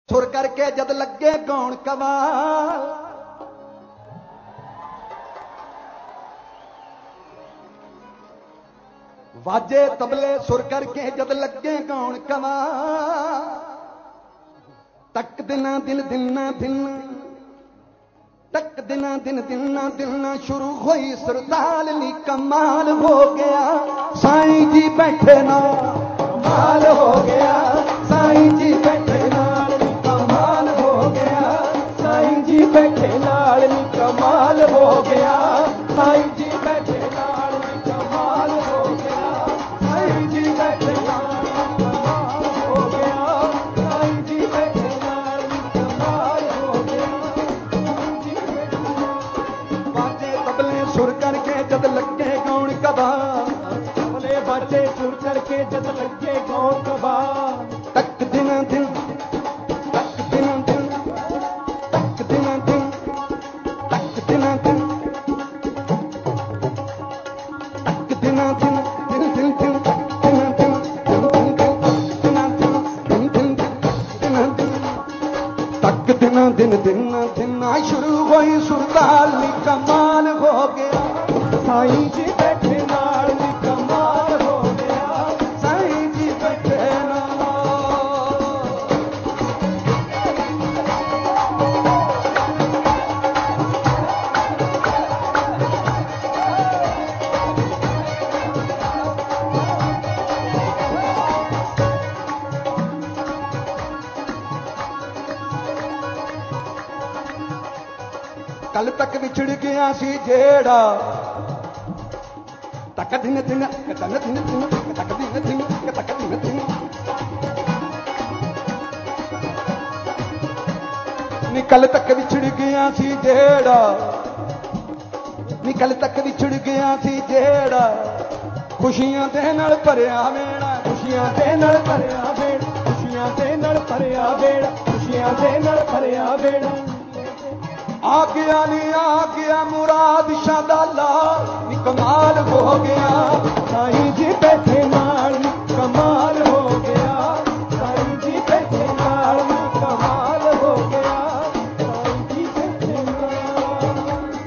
सुर करके जद लगे गाउण कमाल, वाजे तबले सुर करके जद लगे गाउण कमाल, तक दिना दिन दिना दिन तक दिना दिन दिना दिना शुरू हुई सुरताल नी कमाल हो गया। साईं जी बैठे ना कमाल हो गया, साईं जी बैठे नाल नी कमाल हो गया, साईं जी बैठे नाल नी कमाल हो गया, साईं जी बैठे नाल नी कमाल हो गया, साईं जी बैठे नाल नी कमाल हो गया, साईं जी बैठे नाल नी कमाल हो गया। बाजे तबले सुर करके जद लगे गाउण कबाल, तबले बाजे सुर करके जद लगे गाउण कबाल, तक दिना दिन तक दिना दिन तक दिना दिन तक दिना दिन तक दिना दिन दिन दिन दिन दिना दिन दिना दिन दिन दिना दिन तक दिना दिन दिना दिना शुरू हुई सुरताल नी कमाल हो गया। साईं जी बैठे नाल नी कमाल हो गया, साईं जी बैठे नाल। कल तक विछड़ गया सी जेड़ा, तक दिन दिन तन दिन दिन तक दिन दिन तक दिन दिन निकल तक विछड़ गया सी जेड़ा, निकल तक विछड़ गया सी जेड़ा, खुशियां दे नाल भरिया वेड़ा, खुशियां दे नाल भरिया वेड़ा, खुशियां दे नाल भरिया वेड़ा, खुशियां दे नाल भरिया वेड़ा। आ गया नी आ गया मुराद शादा लाल नी कमाल हो गया। साईं जी बैठे नाल नी कमाल हो गया, साईं जी बैठे नाल नी कमाल हो गया, साईं जी बैठे नाल।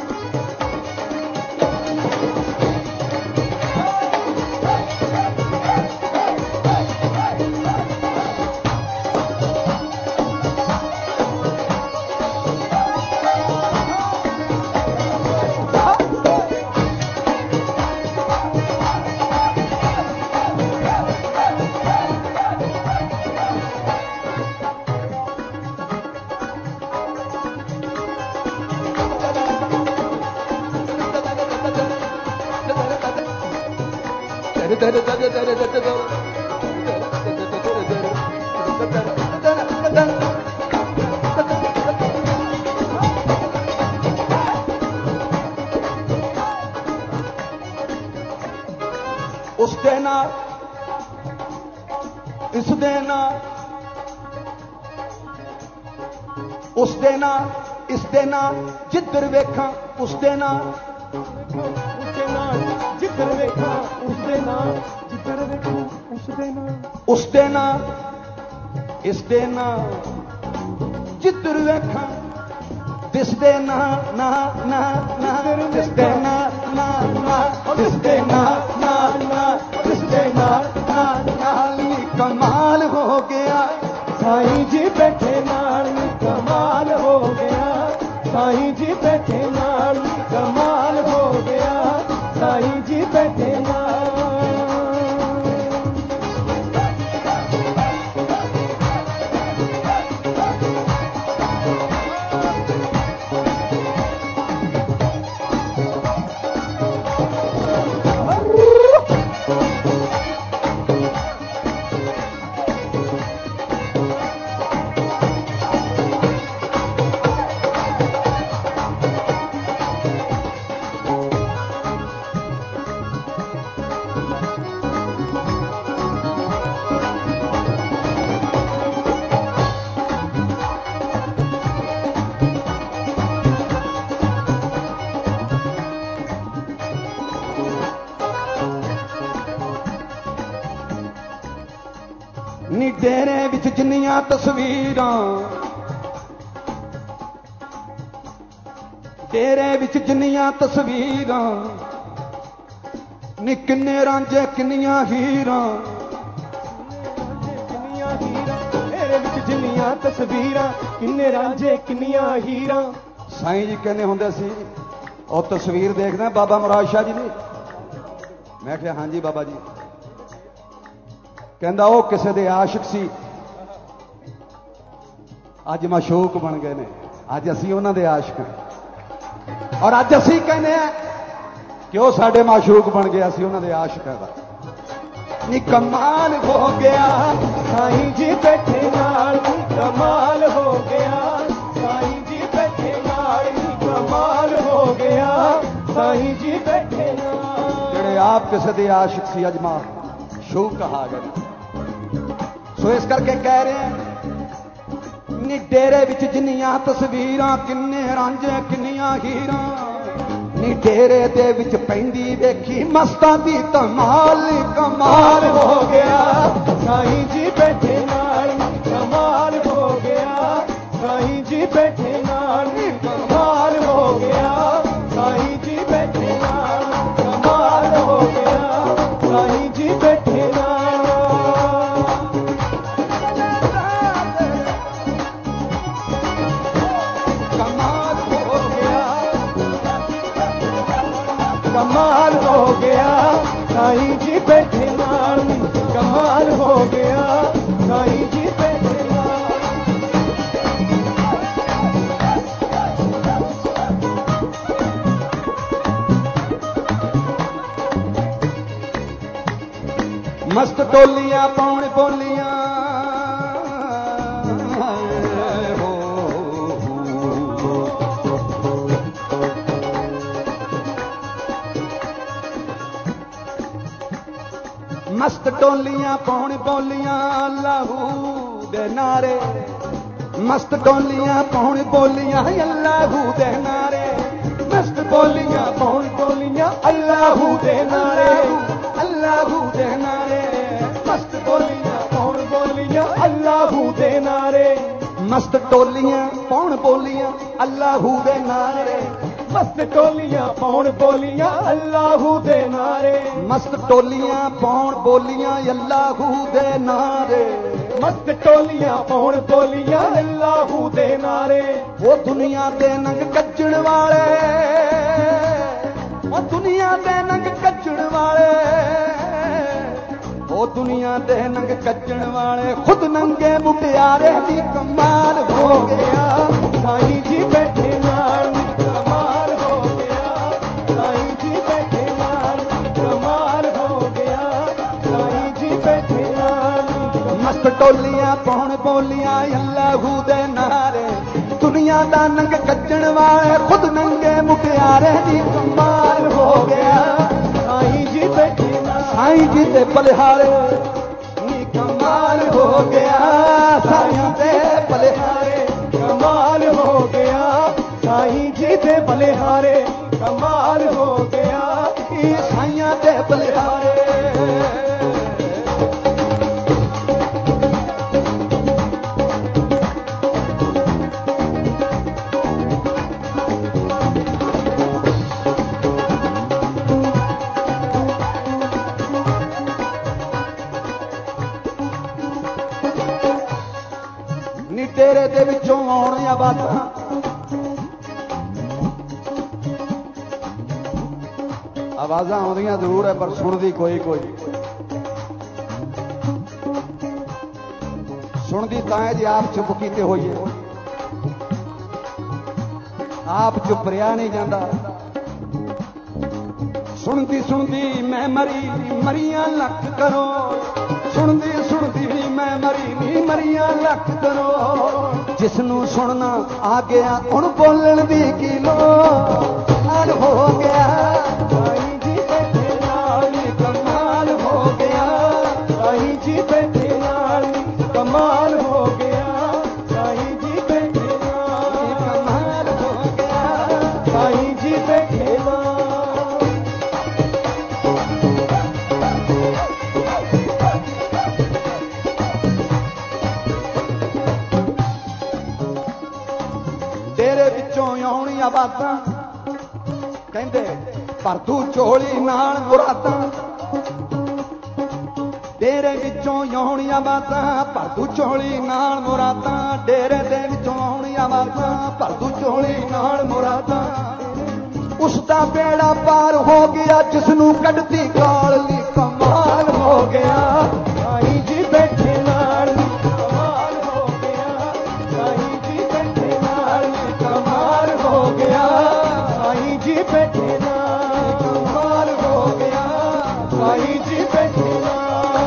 उस देना इस देना उस देना इस देना जिधर वेखा उस देना जिधर वेखा उस देना जिधर वेखा उस देना इस देना जिधर वेखा दिस देना ना ना ना दिस देना ना ना दिस देना ना ना दिस देना ना ना नी कमाल हो गया। साईं जी बैठे नाल नी कमाल हो गया, साईं जी बैठे नाल नी कमाल हो गया, साईं जी बैठे नाल। जिन्नियां तस्वीरां डेरे विच जिन्नियां तस्वीरां नी किन्ने रांझे किन्नियां हीरां जिन्नियां तस्वीरां किन्ने रांझे किन्नियां हीरां। साईं जी कहने होंदे सी और तस्वीर देखना बाबा मुराद शाह जी ने। मैं क्या हाँ जी बाबा जी। कहंदा वो किसे दे आशिक सी अज माशूक बन गए ने अज असी उन्हां दे आशिक हैं और अज असी कहने कि वो साडे माशूक बन गए असी उन्हां दे आशिक हैं। नी कमाल हो गया साईं जी बैठे नाल कमाल हो गया साईं जी बैठे नाल कमाल हो गया साईं जी बैठे नाल। जेड़े आप किसी दे आशिक सी अज माशूक कहा गए। सो इस करके कह रहे हैं नी डेरे विच जिन्नियां तस्वीरां किन्ने रांझे किन्नियां हीरां नी डेरे दे विच पैंदी देखी मस्तां दी धमाल कमाल हो गया साईं जी बैठे नाल कमाल हो गया साईं जी बैठे नाल कमाल हो गया साईं जी बैठे नाल कमाल हो गया साईं जी बैठे नाल। कमाल हो गया साईं जी बैठे नाल कमाल हो गया साईं जी बैठे नाल। मस्त टोलियां पौन बोलियां मस्त टोलियां पौन बोलियां अल्लाहू दे नारे मस्त टोलियां पौन बोलियां अल्लाहू दे नारे मस्त बोलियां पौन बोलियां अल्लाहू दे नारे अल्लाहू दे नारे मस्त टोलियां पौन बोलियां अल्लाहू दे नारे मस्त टोलियां पौन बोलियां अल्लाहू दे नारे मस्त टोलियां पौन बोलियां अल्लाहू दे नारे मस्त टोलियां पौन बोलियां अल्लाहू दे नारे मस्त टोलियां पौन बोलियां अल्लाहू दे नारे। वो दुनिया दे नंग कच्चण वाले वो दुनिया दे नंग कच्चण वाले वो दुनिया दे नंग कच्चण वाले खुद नंगे मुटियारे दी कमाल हो गया साईं जी बैठे नाल कमाल हो गया साईं जी बैठे नाल कमाल हो गया साईं जी बैठे नाल। मस्त टोलियां पौन बोलियां अल्लाहू दे नारे दुनिया दा नंग कच्चण वाले खुद नंगे मुटियारे दी कमाल हो गया साईं जी बैठे नाल साईं जी दे बलिहारे नी कमाल हो गया साईं दे बलिहारे कमाल हो गया साईं जी दे बलिहारे कमाल हो गया साईं दे बलिहारे। नी डेरे दे विचों आउणियां बातां आवाज़ां आउंदियां जरूर है पर सुनदी कोई कोई सुनदी तां है जी आप चुप कीते होइए आप चुप रिया नहीं जाता सुनदी सुनदी मैं मरी मरियां लख करो सुनदी सुनदी मैं मरी नी मरियां लख करो जिसनू सुनना आ गया हुण बोलण दी की लोड़ हो गया साईं जी बैठे नाल कमाल हो गया साईं जी बैठे नाल कमाल हो गया साईं जी बैठे नाल कमाल हो गया साईं जी बैठे नाल। ਵਿੱਚੋਂ ਆਉਣੀਆਂ ਬਾਤਾਂ ਕਹਿੰਦੇ ਪਰ ਤੂੰ ਝੋਲੀ ਨਾਲ ਮੁਰਾਦਾਂ ਡੇਰੇ ਵਿੱਚੋਂ ਆਉਣੀਆਂ ਬਾਤਾਂ ਪਰ ਤੂੰ ਝੋਲੀ ਨਾਲ ਮੁਰਾਦਾਂ ਡੇਰੇ ਦੇ ਵਿੱਚੋਂ ਆਉਣੀਆਂ ਬਾਤਾਂ ਪਰ ਤੂੰ ਝੋਲੀ ਨਾਲ ਮੁਰਾਦਾਂ ਉਸ ਦਾ ਬੇੜਾ ਪਾਰ ਹੋ ਗਿਆ ਜਿਸ ਨੂੰ ਕੱਢਦੀ ਕਾਲੀ ਕਮਾਲ ਹੋ ਗਿਆ ਸਾਈਂ ਜੀ ਬੈਠੇ ਨਾਲ ਕਮਾਲ ਹੋ ਗਿਆ ਸਾਈਂ ਜੀ ਬੈਠੇ ਨਾਲ ਕਮਾਲ ਹੋ ਗਿਆ ਸਾਈਂ ਜੀ ਬੈਠੇ ਨਾਲ ਕਮਾਲ ਹੋ ਗਿਆ ਸਾਈਂ ਜੀ ਬੈਠੇ ਨਾਲ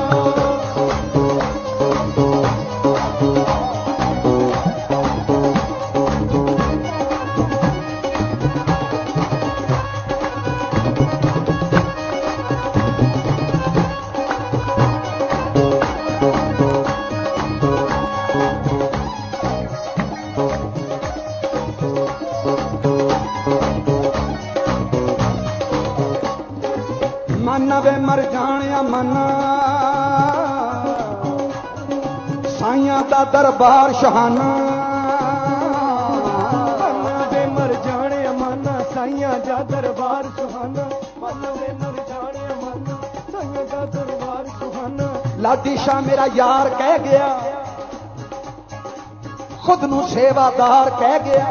ਮਨ ਵੇ ਮਰ ਜਾਣਿਆ ਮਨ ਸਾਈਆਂ ਦਾ ਦਰਬਾਰ ਸ਼ਹਾਨਾ ਮਨ ਵੇ ਮਰ ਜਾਣਿਆ ਮਨ ਸਾਈਆਂ ਦਾ ਦਰਬਾਰ ਸੁਹਾਨਾ ਮਨ ਵੇ ਮਰ ਜਾਣਿਆ ਮਨ ਸਾਈਆਂ ਦਾ ਦਰਬਾਰ ਸੁਹਾਨਾ ਲਾਡੀ ਸ਼ਾਹ ਮੇਰਾ ਯਾਰ ਕਹਿ ਗਿਆ ਖੁਦ ਨੂੰ ਸੇਵਾਦਾਰ ਕਹਿ ਗਿਆ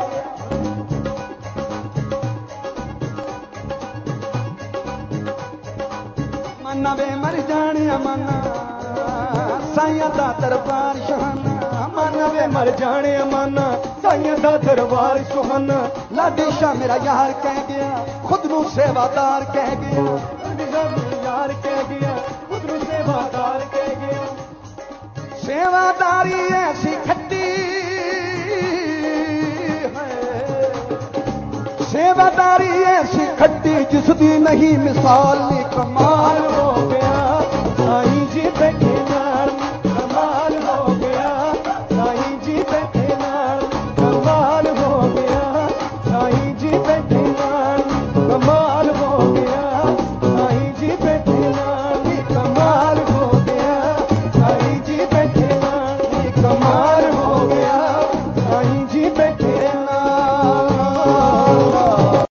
ਮਨ ਵੇ ਮਰ ਜਾਣਿਆ ਮਨ ਸਾਈਆਂ ਦਾ ਦਰਬਾਰ ਸ਼ਹਾਨਾ ਮਨ ਵੇ ਮਰ ਜਾਣਿਆ ਮਨ ਸਾਈਆਂ ਦਾ ਦਰਬਾਰ ਸੁਹਾਨਾ ਲਾਡੀ ਸ਼ਾਹ ਮੇਰਾ ਯਾਰ ਕਹਿ ਗਿਆ ਖੁਦ ਨੂੰ ਸੇਵਾਦਾਰ ਕਹਿ ਗਿਆ ਯਾਰ ਕਹਿ ਗਿਆ ਖੁਦ ਨੂੰ ਸੇਵਾਦਾਰ ਕਹਿ ਗਿਆ ਸੇਵਾਦਾਰੀ ਐਸੀ ਖੱਟੀ ਸੇਵਾਦਾਰੀ ਐਸੀ ਖੱਟੀ ਜਿਸ ਦੀ ਨਹੀਂ ਮਿਸਾਲ ਨੀ ਕਮਾਲ